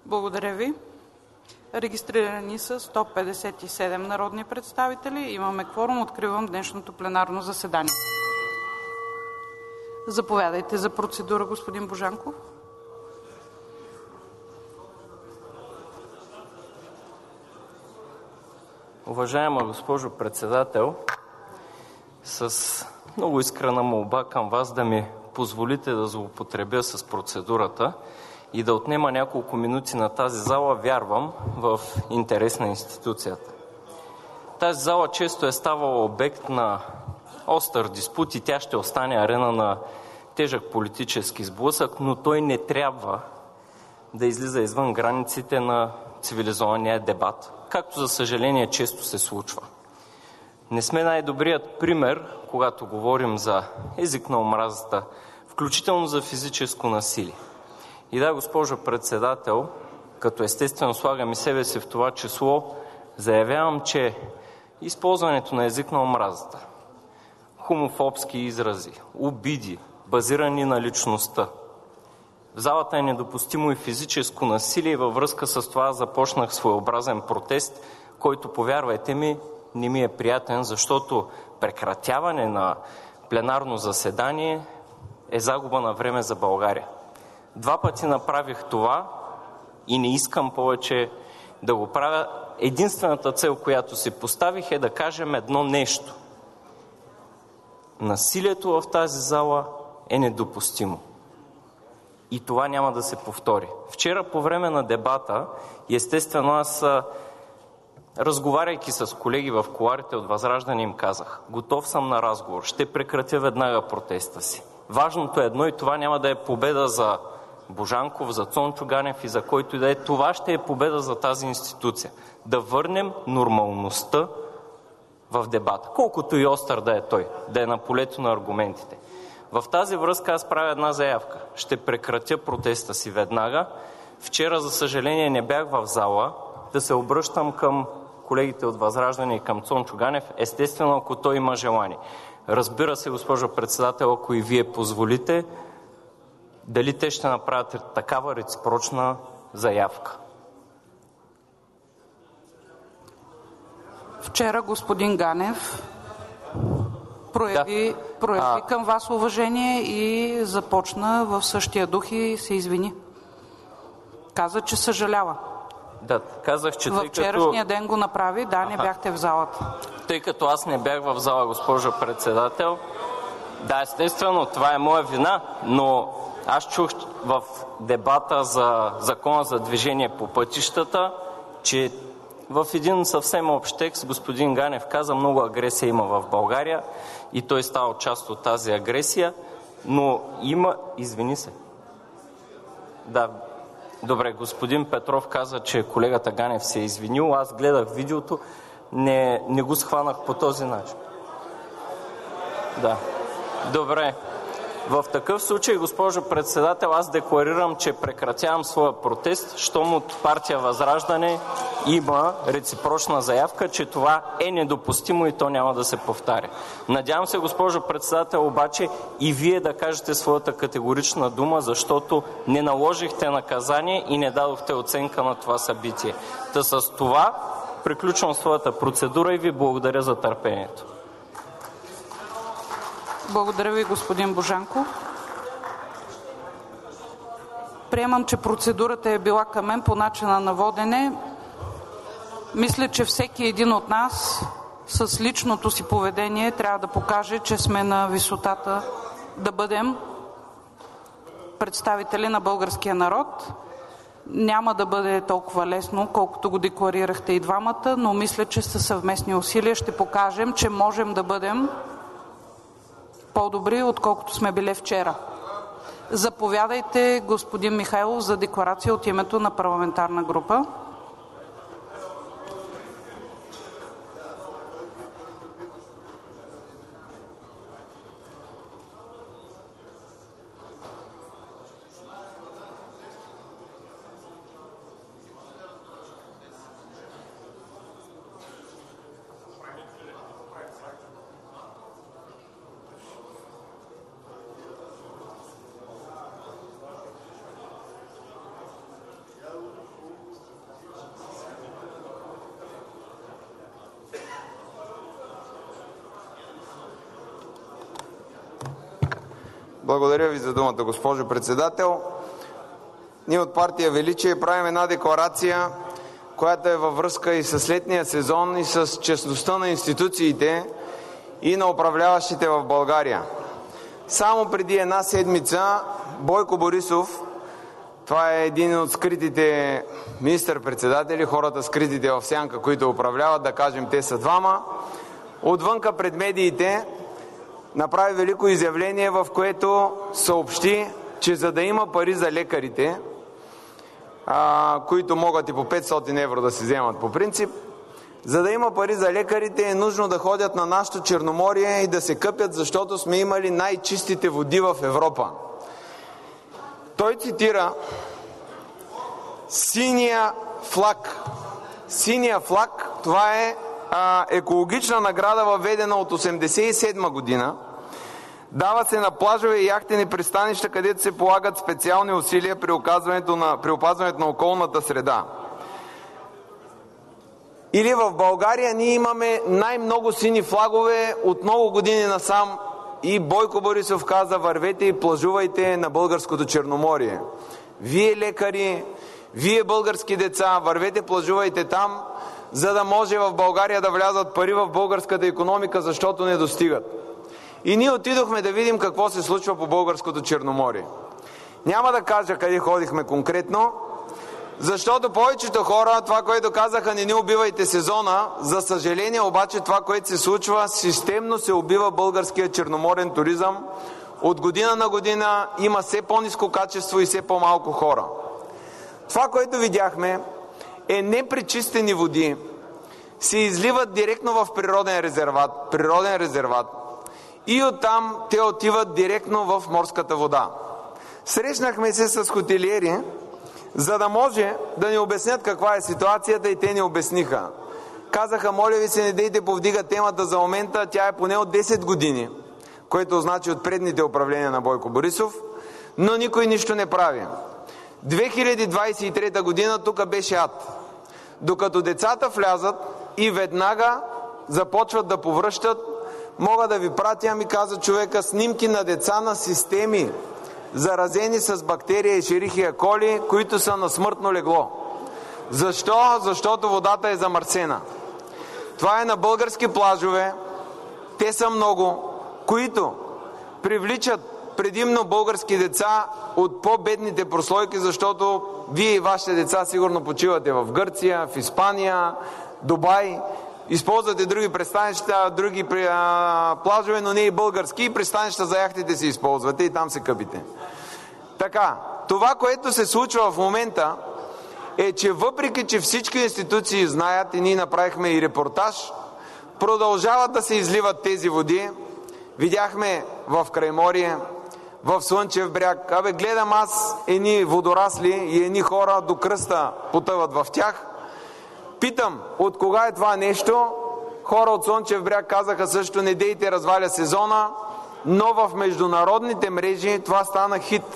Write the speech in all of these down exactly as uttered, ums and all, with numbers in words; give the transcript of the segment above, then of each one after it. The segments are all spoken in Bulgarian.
Благодаря ви. Регистрирани са сто петдесет и седем народни представители. Имаме кворум. Откривам днешното пленарно заседание. Заповядайте за процедура, господин Божанков. Уважаема госпожо Председател, с много искрена молба към Вас да ми позволите да злоупотребя с процедурата и да отнема няколко минути на тази зала, вярвам, в интерес на институцията. Тази зала често е ставала обект на остър диспут и тя ще остане арена на тежък политически сблъсък, но той не трябва да излиза извън границите на цивилизования дебат, както за съжаление често се случва. Не сме най-добрият пример, когато говорим за език на омразата, включително за физическо насилие. И да, госпожо Председател, като естествено слагам и себе си в това число, заявявам, че използването на език на омразата, хомофобски изрази, обиди, базирани на личността, в залата е недопустимо и физическо насилие. Във връзка с това започнах своеобразен протест, който, повярвайте ми, не ми е приятен, защото прекратяване на пленарно заседание е загуба на време за България. Два пъти направих това и не искам повече да го правя. Единствената цел, която си поставих, е да кажем едно нещо. Насилието в тази зала е недопустимо. И това няма да се повтори. Вчера по време на дебата, естествено аз, разговаряйки с колеги в кулоарите от ВЪЗРАЖДАНЕ, им казах: готов съм на разговор, ще прекратя веднага протеста си. Важното е едно и това няма да е победа за Божанков, за Цончо Ганев и за който и да е. Това ще е победа за тази институция. Да върнем нормалността в дебата, колкото и остър да е той, да е на полето на аргументите. В тази връзка аз правя една заявка. Ще прекратя протеста си веднага. Вчера, за съжаление, не бях в зала. Да се обръщам към колегите от ВЪЗРАЖДАНЕ и към Цончо Ганев, естествено, ако той има желание. Разбира се, госпожо Председател, ако и Вие позволите, дали те ще направят такава реципрочна заявка. Вчера господин Ганев прояви, да. прояви а... към вас уважение и започна в същия дух и се извини. Каза, че съжалява. Да, казах, че във тъй вчерашния като... ден го направи, да, не Аха. бяхте в залата. Тъй като аз не бях в зала, госпожо Председател, да, естествено, това е моя вина, но аз чух в дебата за Закона за движение по пътищата, че в един съвсем общ текст господин Ганев каза: много агресия има в България и той става част от тази агресия, но има... Извини се. Да, добре, господин Петров каза, че колегата Ганев се е извинил. Аз гледах видеото, не, не го схванах по този начин. Да, добре. В такъв случай, госпожо Председател, аз декларирам, че прекратявам своя протест, щом от партия ВЪЗРАЖДАНЕ има реципрочна заявка, че това е недопустимо и то няма да се повтаря. Надявам се, госпожо Председател, обаче и Вие да кажете своята категорична дума, защото не наложихте наказание и не дадохте оценка на това събитие. Та с това приключвам своята процедура и Ви благодаря за търпението. Благодаря ви, господин Божанков. Приемам, че процедурата е била към мен по начина на водене. Мисля, че всеки един от нас с личното си поведение трябва да покаже, че сме на висотата да бъдем представители на българския народ. Няма да бъде толкова лесно, колкото го декларирахте и двамата, но мисля, че със съвместни усилия ще покажем, че можем да бъдем по-добри, отколкото сме били вчера. Заповядайте, господин Михайлов, за декларация от името на парламентарна група. Благодаря ви за думата, госпожо председател. Ние от партия Величие правим една декларация, която е във връзка и с летния сезон, и с честността на институциите и на управляващите в България. Само преди една седмица Бойко Борисов, това е един от скритите министър-председатели, хората скритите в сянка, които управляват, да кажем те са двама, отвънка пред медиите направи велико изявление, в което съобщи, че за да има пари за лекарите, а, които могат и по петстотин евро да си вземат по принцип, за да има пари за лекарите е нужно да ходят на нашето Черноморие и да се къпят, защото сме имали най-чистите води в Европа. Той цитира синия флаг. Синия флаг, това е а, екологична награда, въведена от осемдесет и седма година. Дава се на плажове и яхтени пристанища, където се полагат специални усилия при, на, при опазването на околната среда. Или в България ние имаме най-много сини флагове от много години насам и Бойко Борисов каза: вървете и плажувайте на българското Черноморие. Вие лекари, вие български деца, вървете, плажувайте там, за да може в България да влязат пари в българската икономика, защото не достигат. И ние отидохме да видим какво се случва по българското Черноморие. Няма да кажа къде ходихме конкретно, защото повечето хора, това, което казаха, не ни убивайте сезона, за съжаление обаче това, което се случва, системно се убива българския черноморен туризъм. От година на година има все по-ниско качество и все по-малко хора. Това, което видяхме, е непречистени води се изливат директно в природен резерват, природен резерват и оттам те отиват директно в морската вода. Срещнахме се с хотелиери, за да може да ни обяснят каква е ситуацията, и те ни обясниха. Казаха: моля ви се, не дейте повдига темата за момента, тя е поне от десет години, което значи от предните управления на Бойко Борисов, но никой нищо не прави. две хиляди двадесет и трета година тук беше ад. Докато децата влязат и веднага започват да повръщат, мога да ви пратя, ми каза човека, снимки на деца на системи, заразени с бактерия Ешерихия коли, които са на смъртно легло. Защо? Защото водата е замърсена. Това е на български плажове, те са много, които привличат предимно български деца от по-бедните прослойки, защото вие и вашите деца сигурно почивате в Гърция, в Испания, Дубай, използвате други пристанища, други плажове, но не и български, и пристанища за яхтите си използвате и там се къпите. Така, това, което се случва в момента, е, че въпреки, че всички институции знаят, и ние направихме и репортаж, продължават да се изливат тези води. Видяхме в Крайморие, в Слънчев бряг. Абе, гледам аз едни водорасли и едни хора до кръста потъват в тях. Питам, от кога е това нещо? Хора от Слънчев бряг казаха също: не дейте, разваля сезона, но в международните мрежи това стана хит.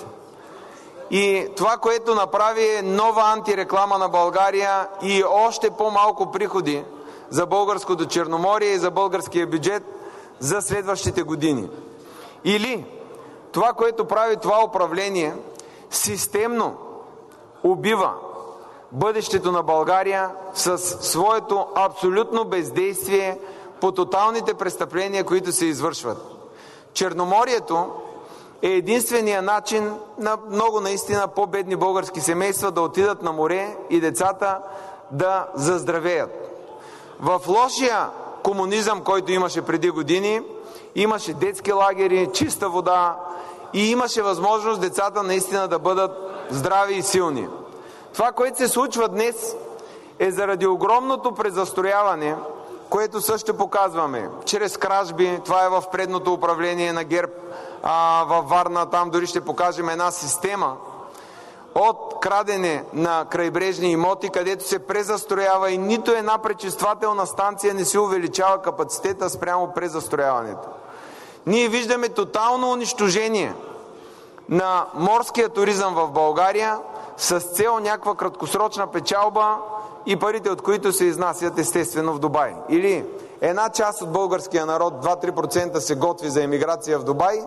И това, което направи, е нова антиреклама на България и още по-малко приходи за българското Черноморие и за българския бюджет за следващите години. Или това, което прави това управление, системно убива бъдещето на България с своето абсолютно бездействие по тоталните престъпления, които се извършват. Черноморието е единствения начин на много наистина по-бедни български семейства да отидат на море и децата да заздравеят. В лошия комунизъм, който имаше преди години, имаше детски лагери, чиста вода и имаше възможност децата наистина да бъдат здрави и силни. Това, което се случва днес, е заради огромното презастрояване, което също показваме чрез кражби. Това е в предното управление на ГЕРБ а, във Варна. Там дори ще покажем една система от крадене на крайбрежни имоти, където се презастроява и нито една пречиствателна станция не се увеличава капацитета спрямо презастрояването. Ние виждаме тотално унищожение на морския туризъм в България с цел някаква краткосрочна печалба и парите, от които се изнасят естествено в Дубай. Или една част от българския народ, два-три процента, се готви за емиграция в Дубай,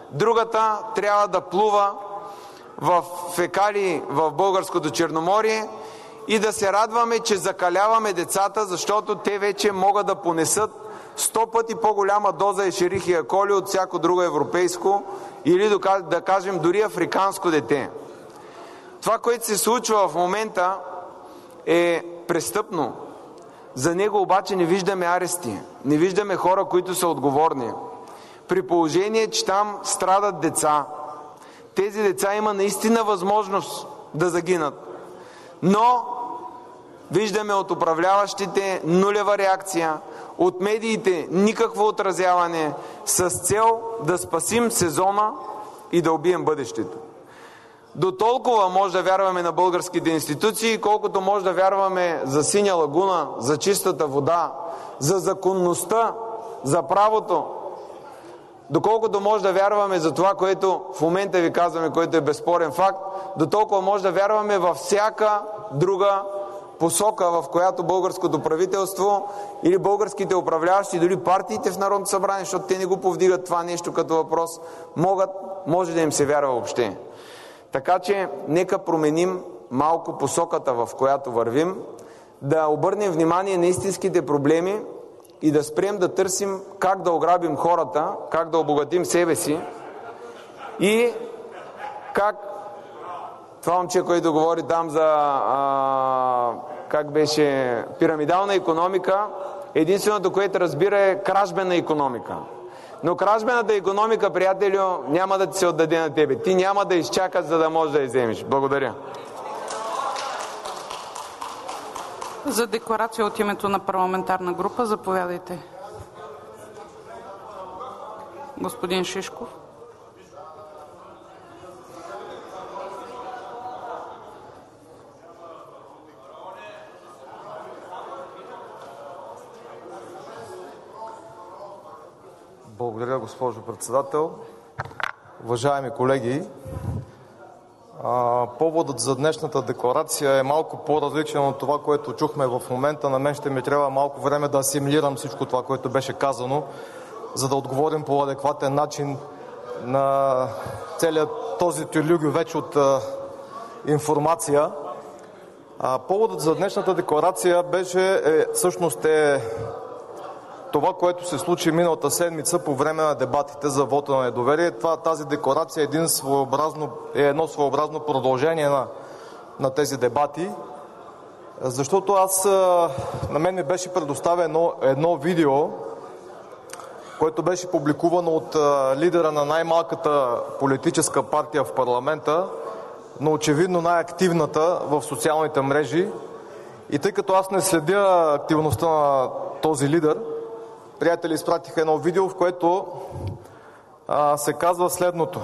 другата трябва да плува в фекалии в българското Черноморие и да се радваме, че закаляваме децата, защото те вече могат да понесат сто пъти по-голяма доза ешерихия коли от всяко друго европейско или да кажем дори африканско дете. Това, което се случва в момента, е престъпно. За него обаче не виждаме арести, не виждаме хора, които са отговорни. При положение, че там страдат деца, тези деца има наистина възможност да загинат. Но виждаме от управляващите нулева реакция, от медиите никакво отразяване с цел да спасим сезона и да убием бъдещето. До толкова може да вярваме на българските институции, колкото може да вярваме за синя лагуна, за чистата вода, за законността, за правото. Доколкото може да вярваме за това, което в момента ви казваме, което е безспорен факт, до толкова може да вярваме във всяка друга посока, в която българското правителство или българските управляващи, дори партиите в Народното събрание, защото те не го повдигат това нещо като въпрос, могат, може да им се вярва въобще. Така че нека променим малко посоката, в която вървим, да обърнем внимание на истинските проблеми и да спрем да търсим как да ограбим хората, как да обогатим себе си и как това момче, което говори там за а, как беше пирамидална икономика, единственото, което разбира е кражбена икономика. Но кражбената икономика, приятелю, няма да ти се отдаде на тебе. Ти няма да изчакаш, за да можеш да я вземеш. Благодаря. За декларация от името на парламентарна група, заповядайте. Господин Шишков. Благодаря, госпожо председател. Уважаеми колеги, поводът за днешната декларация е малко по-различен от това, което чухме в момента. На мен ще ми трябва малко време да асимилирам всичко това, което беше казано, за да отговорим по адекватен начин на целият този тюрлюгю вече от информация. Поводът за днешната декларация беше, е, всъщност е това, което се случи миналата седмица по време на дебатите за вота на недоверие. Това, тази декларация е, един своеобразно, е едно своеобразно продължение на, на тези дебати, защото аз, на мен ми беше предоставено едно видео, което беше публикувано от лидера на най-малката политическа партия в парламента, но очевидно най-активната в социалните мрежи. И тъй като аз не следя активността на този лидер, приятели изпратиха едно видео, в което а, се казва следното.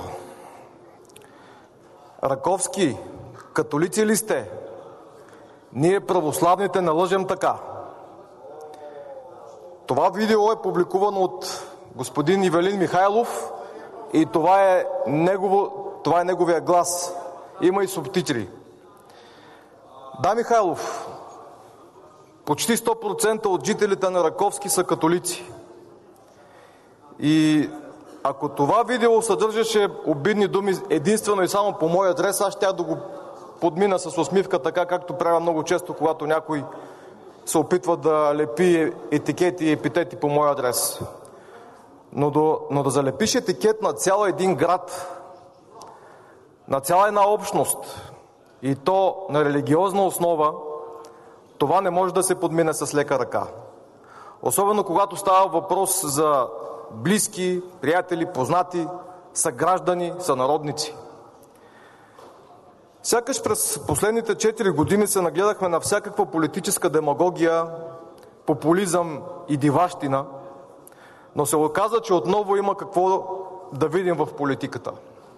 Раковски, католици ли сте? Ние православните не лъжем така. Това видео е публикувано от господин Ивелин Михайлов и това е, негово, това е неговия глас. Има и субтитри. Да, Михайлов, почти сто процента от жителите на Раковски са католици. И ако това видео съдържаше обидни думи единствено и само по мой адрес, аз щях да го подмина с усмивка, така както правя много често, когато някой се опитва да лепи етикети и епитети по мой адрес. Но, до, но да залепиш етикет на цял един град, на цяла една общност, и то на религиозна основа, това не може да се подмине с лека ръка. Особено когато става въпрос за близки, приятели, познати, съграждани, сънародници. Сякаш през последните четири години се нагледахме на всякаква политическа демагогия, популизъм и диващина, но се оказа, че отново има какво да видим в политиката.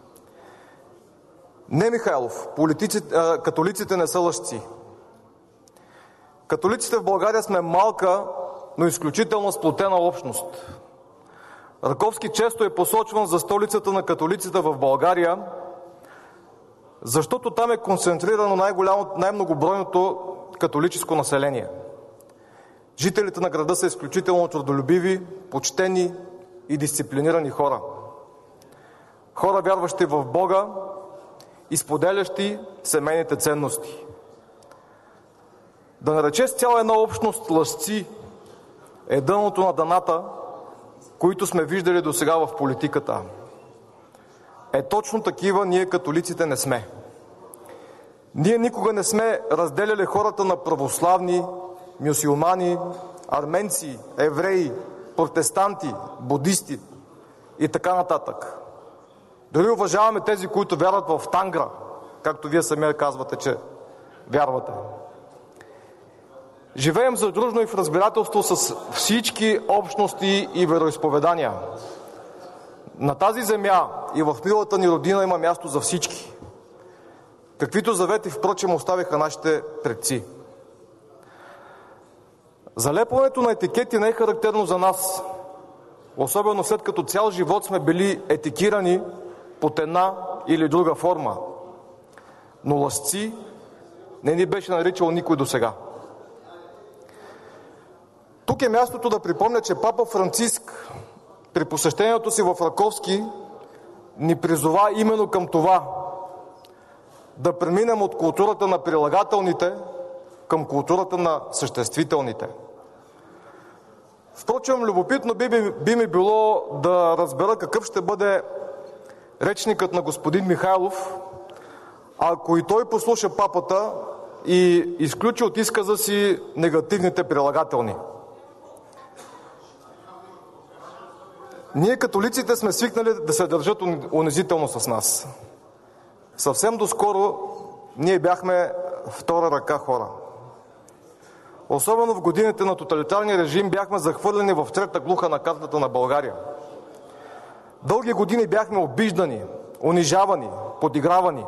Не, Михайлов, политици, а, католиците не са лъжци. Католиците в България сме малка, но изключително сплотена общност. Раковски често е посочван за столицата на католиците в България, защото там е концентрирано най-голямо, най-многобройното католическо население. Жителите на града са изключително трудолюбиви, почтени и дисциплинирани хора. хора вярващи в Бога и споделящи семейните ценности. Да нарече с цяла една общност лъжци е дъното на дъната, които сме виждали до сега в политиката. Е, точно такива ние католиците не сме. Ние никога не сме разделяли хората на православни, мюсюлмани, арменци, евреи, протестанти, будисти и така нататък. Дори уважаваме тези, които вярват в Тангра, както вие самия казвате, че вярвате. Живеем задружно и в разбирателство с всички общности и вероизповедания. На тази земя и в милата ни родина има място за всички, каквито завети впрочем оставиха нашите предци. Залепването на етикети не е характерно за нас, особено след като цял живот сме били етикирани под една или друга форма. Но лъжци не ни беше наричал никой досега. Тук е мястото да припомня, че папа Франциск при посещението си в Раковски ни призова именно към това – да преминем от културата на прилагателните към културата на съществителните. Впрочем, любопитно би, би, би ми било да разбера какъв ще бъде речникът на господин Михайлов, ако и той послуша папата и изключи от изказа си негативните прилагателни. Ние, католиците, сме свикнали да се държат унизително с нас. Съвсем доскоро ние бяхме втора ръка хора. Особено в годините на тоталитарния режим бяхме захвърлени в трета глуха на картата на България. Дълги години бяхме обиждани, унижавани, подигравани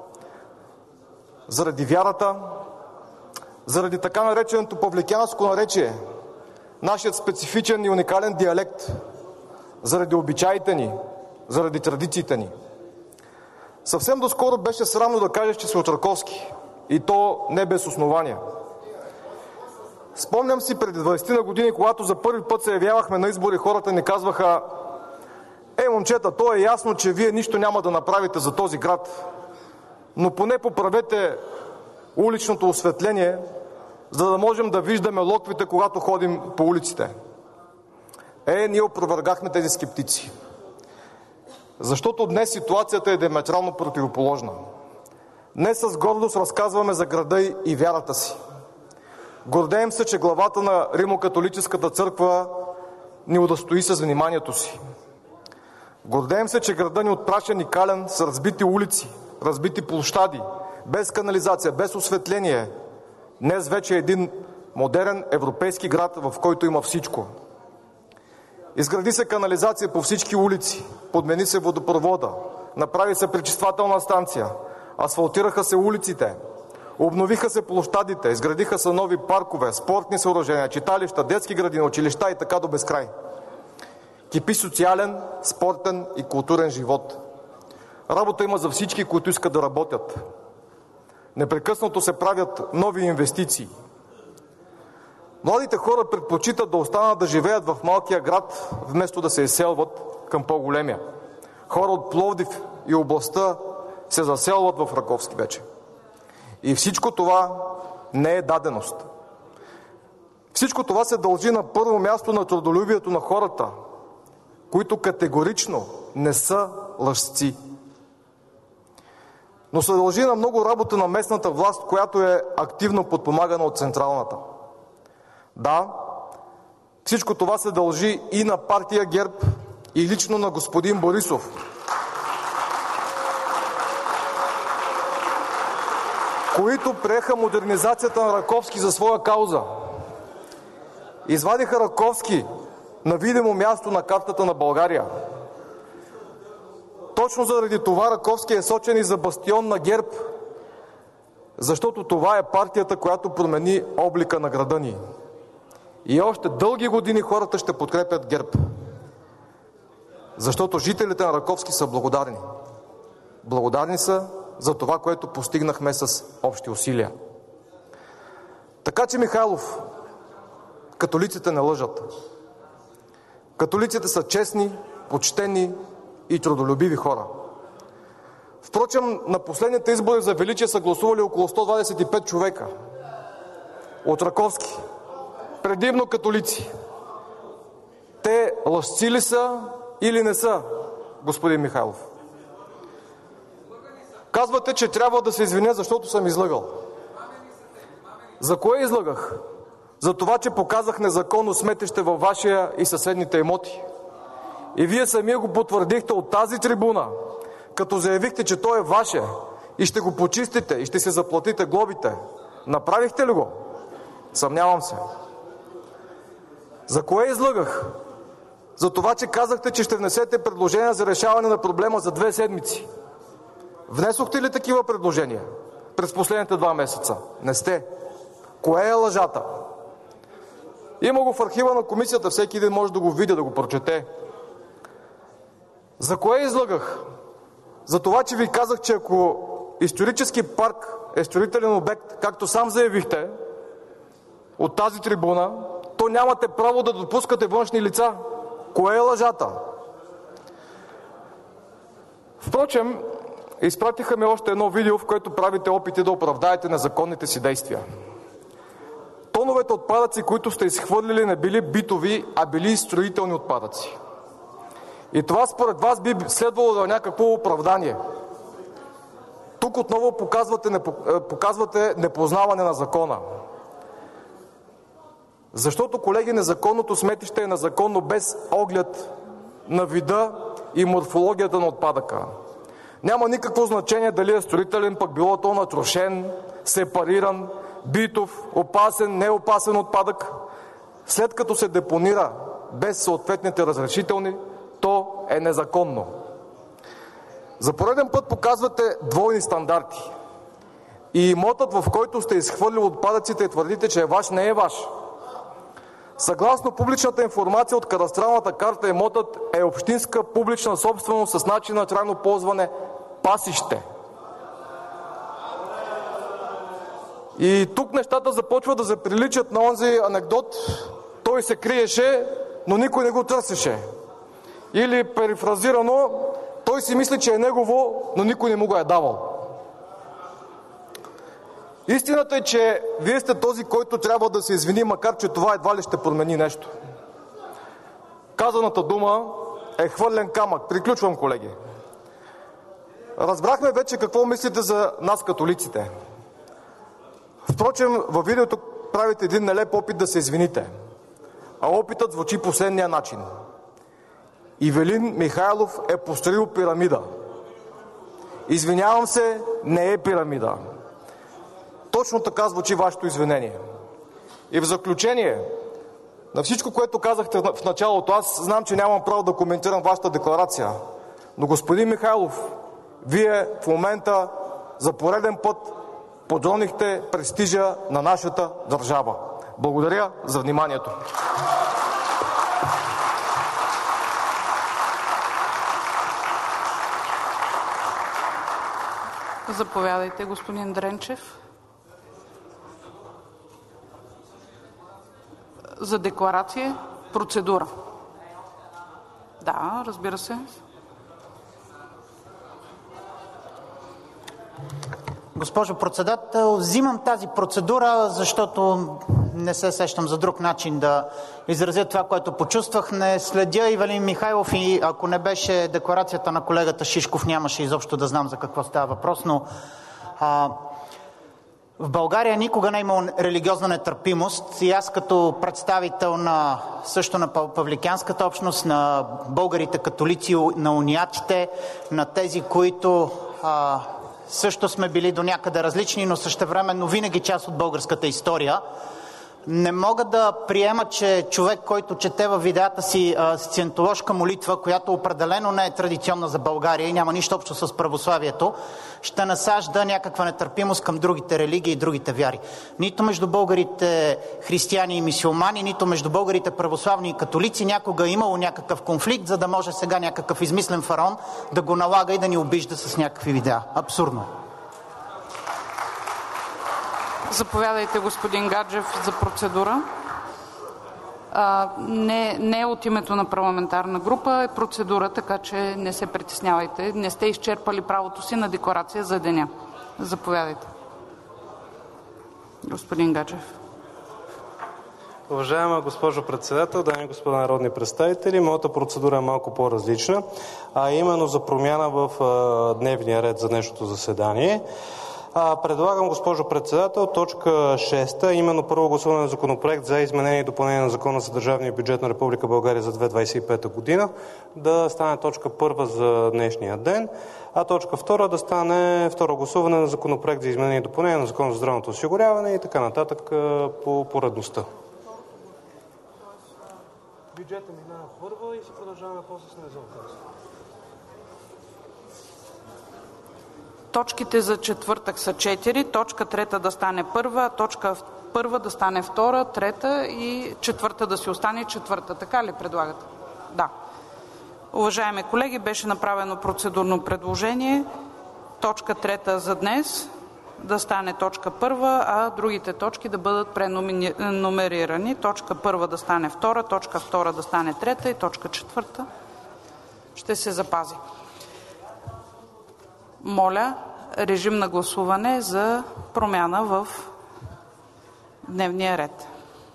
заради вярата, заради така нареченото павликянско наречие, нашият специфичен и уникален диалект, заради обичаите ни, заради традициите ни. Съвсем доскоро беше срамно да кажеш, че си от Раковски, и то не без основания. Спомням си преди двайсет на години, когато за първи път се явявахме на избори, хората ни казваха: е, момчета, то е ясно, че вие нищо няма да направите за този град, но поне поправете уличното осветление, за да можем да виждаме локвите, когато ходим по улиците. Е, ние опровергахме тези скептици. Защото днес ситуацията е диаметрално противоположна. Днес с гордост разказваме за града и вярата си. Гордеем се, че главата на Римо-католическата църква ни удостои с вниманието си. Гордеем се, че града ни отпрашен и кален с разбити улици, разбити площади, без канализация, без осветление. Днес вече е един модерен европейски град, в който има всичко. Изгради се канализация по всички улици, подмени се водопровода, направи се пречиствателна станция, асфалтираха се улиците, обновиха се площадите, изградиха се нови паркове, спортни съоръжения, читалища, детски градини, училища и така до безкрай. Кипи социален, спортен и културен живот. Работа има за всички, които искат да работят. Непрекъснато се правят нови инвестиции. Младите хора предпочитат да останат да живеят в малкия град, вместо да се изселват към по-големия. Хора от Пловдив и областта се заселват в Раковски вече. И всичко това не е даденост. Всичко това се дължи на първо място на трудолюбието на хората, които категорично не са лъжци. Но се дължи на много работа на местната власт, която е активно подпомагана от централната. Да, всичко това се дължи и на партия ГЕРБ, и лично на господин Борисов. Които приеха модернизацията на Раковски за своя кауза. Извадиха Раковски на видимо място на картата на България. Точно заради това Раковски е сочен и за бастион на ГЕРБ, защото това е партията, която промени облика на града ни. И още дълги години хората ще подкрепят ГЕРБ, защото жителите на Раковски са благодарни. Благодарни са за това, което постигнахме с общи усилия. Така че, Михайлов, католиците не лъжат. Католиците са честни, почтени и трудолюбиви хора. Впрочем, на последните избори за Величие са гласували около сто двадесет и пет човека от Раковски, предимно католици. Те лъжци ли са или не са, господин Михайлов? Казвате, че трябва да се извиня, защото съм излъгал. За кое излъгах? За това, че показах незаконно сметище във вашия и съседните имоти. И вие самия го потвърдихте от тази трибуна, като заявихте, че то е ваше и ще го почистите и ще се заплатите глобите. Направихте ли го? Съмнявам се. За кое излъгах? За това, че казахте, че ще внесете предложения за решаване на проблема за две седмици. Внесохте ли такива предложения през последните два месеца? Не сте. Кое е лъжата? Има го в архива на комисията, всеки един може да го види, да го прочете. За кое излъгах? За това, че ви казах, че ако исторически парк е строителен обект, както сам заявихте от тази трибуна, то нямате право да допускате външни лица. Кое е лъжата? Впрочем, изпратиха ми още едно видео, в което правите опити да оправдаете незаконните си действия. Тоновете отпадъци, които сте изхвърлили, не били битови, а били строителни отпадъци. И това според вас би следвало да е някакво оправдание. Тук отново показвате, показвате непознаване на закона. Защото, колеги, незаконното сметище е незаконно без оглед на вида и морфологията на отпадъка. Няма никакво значение дали е строителен, пък било то натрошен, сепариран, битов, опасен, неопасен отпадък. След като се депонира без съответните разрешителни, то е незаконно. За пореден път показвате двойни стандарти. И имотът, в който сте изхвърлили отпадъците и твърдите, че е ваш, не е ваш. Съгласно публичната информация от кадастралната карта, имотът е общинска публична собственост с начин на трайно ползване пасище. И тук нещата започват да заприличат на онзи анекдот: той се криеше, но никой не го търсеше. Или перифразирано: той си мисли, че е негово, но никой не му го е давал. Истината е, че вие сте този, който трябва да се извини, макар че това едва ли ще промени нещо. Казаната дума е хвърлен камък. Приключвам, колеги. Разбрахме вече какво мислите за нас, католиците. Впрочем, във видеото правите един нелеп опит да се извините. А опитът звучи последния начин: Ивелин Михайлов е построил пирамида. Извинявам се, не е пирамида. Точно така звучи вашето извинение. И в заключение на всичко, което казахте в началото, аз знам, че нямам право да коментирам вашата декларация, но господин Михайлов, вие в момента за пореден път подронихте престижа на нашата държава. Благодаря за вниманието. Заповядайте, господин Дренчев. За декларация, процедура. Да, разбира се. Госпожо председател, взимам тази процедура, защото не се сещам за друг начин да изразя това, което почувствах. Не следя Ивелин Михайлов и ако не беше декларацията на колегата Шишков, нямаше изобщо да знам за какво става въпрос, но а, в България никога не е имало религиозна нетърпимост и аз като представител на също на павликянската общност, на българите католици, на униатите, на тези, които а, също сме били до някъде различни, но същевременно винаги част от българската история, не мога да приема, че човек, който чете във видеята си а, сциентоложка молитва, която определено не е традиционна за България и няма нищо общо с православието, ще насажда някаква нетърпимост към другите религии и другите вяри. Нито между българите християни и мюсюлмани, нито между българите православни и католици някога е имало някакъв конфликт, за да може сега някакъв измислен фараон да го налага и да ни обижда с някакви видеа. Абсурдно. Заповядайте, господин Гаджев, за процедура. А, не, не от името на парламентарна група е процедура, така че не се притеснявайте. Не сте изчерпали правото си на декларация за деня. Заповядайте. Господин Гаджев. Уважаема госпожо Председател, дами и господа народни представители, моята процедура е малко по-различна, а именно за промяна в дневния ред за днешното заседание. Предлагам, госпожо Председател, точка шеста, именно първо гласуване на Законопроект за изменение и допълнение на Закона за държавния бюджет на Република България за две хиляди двадесет и пета година, да стане точка първа за днешния ден, а точка втора да стане второ гласуване на Законопроект за изменение и допълнение на Закона за здравното осигуряване и така нататък по поредността. Бюджета минава първа и си продължаваме после с НЗОК. Точките за четвъртък са четири, точка трета да стане първа, точка първа да стане втора, трета и четвърта да си остане четвърта. Така ли предлагате? Да. Уважаеми колеги, беше направено процедурно предложение точка трета за днес да стане точка първа, а другите точки да бъдат преномерирани. Точка първа да стане втора, точка втора да стане трета и точка четвърта ще се запази. Моля, режим на гласуване за промяна в дневния ред.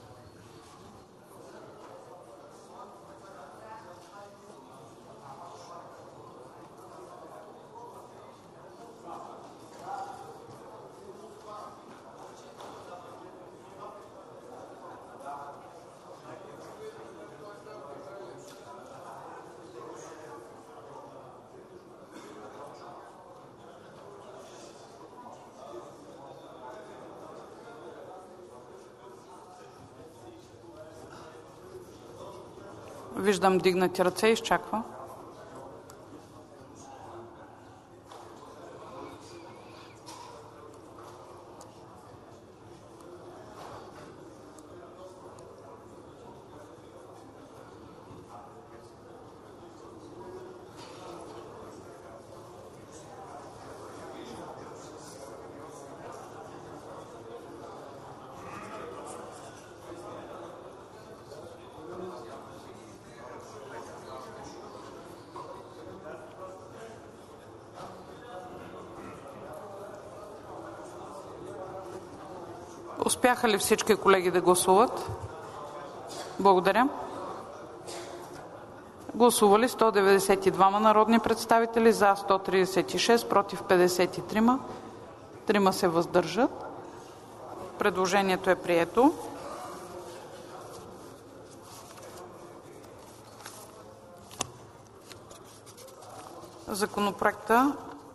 Виждам дигнати ръце, изчаква. Успяха ли всички колеги да гласуват? Благодаря. Гласували сто деветдесет и двама народни представители, за сто тридесет и шест, против петдесет и три, трима се въздържат. Предложението е прието. Законопроекта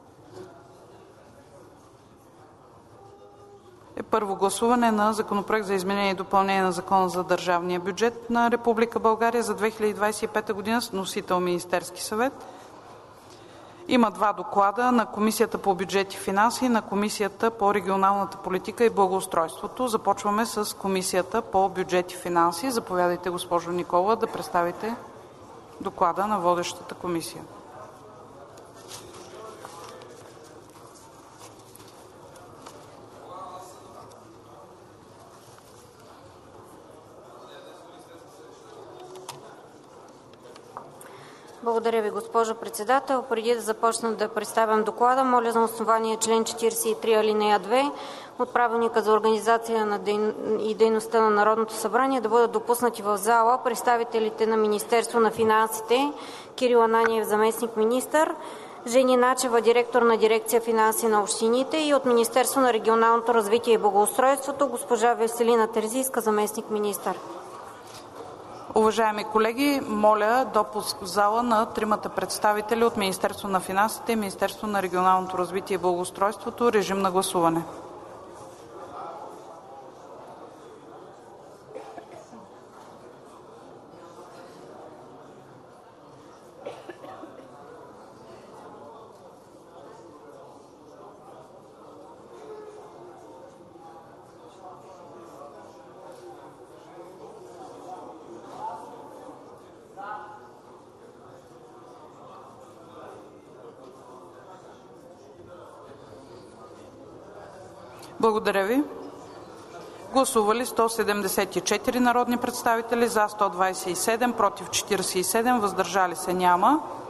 е първо гласуване на Законопроект за изменение и допълнение на Закона за държавния бюджет на Република България за две хиляди двадесет и пета година с вносител Министерски съвет. Има два доклада на Комисията по бюджет и финанси и на Комисията по регионалната политика и благоустройството. Започваме с Комисията по бюджет и финанси. Заповядайте, госпожо Николова, да представите доклада на водещата комисия. Благодаря ви, госпожо Председател. Преди да започна да представям доклада, моля за основание член четиридесет и три алинея две от Правилника за организация и дейността на Народното събрание да бъдат допуснати в зала представителите на Министерство на финансите Кирил Ананиев, заместник-министър, Жени Начева, директор на дирекция финанси на общините, и от Министерство на регионалното развитие и благоустройството госпожа Веселина Терзийска, заместник-министър. Уважаеми колеги, моля допуск в зала на тримата представители от Министерство на финансите и Министерство на регионалното развитие и благоустройството. Режим на гласуване. Благодаря ви. Гласували сто седемдесет и четири народни представители: за сто двадесет и седем, против четиридесет и седем, въздържали се няма.